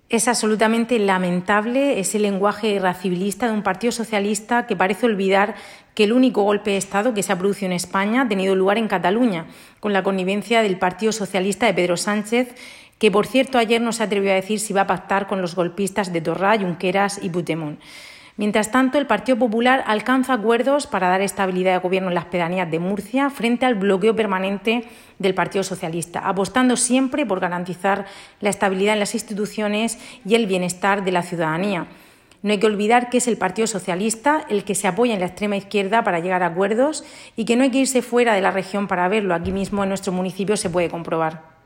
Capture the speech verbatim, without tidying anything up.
Es absolutamente lamentable ese lenguaje irracibilista de un partido socialista que parece olvidar que el único golpe de Estado que se ha producido en España ha tenido lugar en Cataluña, con la connivencia del Partido Socialista de Pedro Sánchez, que por cierto ayer no se atrevió a decir si va a pactar con los golpistas de Torra, Junqueras y Puigdemont. Mientras tanto, el Partido Popular alcanza acuerdos para dar estabilidad de gobierno en las pedanías de Murcia frente al bloqueo permanente del Partido Socialista, apostando siempre por garantizar la estabilidad en las instituciones y el bienestar de la ciudadanía. No hay que olvidar que es el Partido Socialista el que se apoya en la extrema izquierda para llegar a acuerdos y que no hay que irse fuera de la región para verlo. Aquí mismo en nuestro municipio se puede comprobar.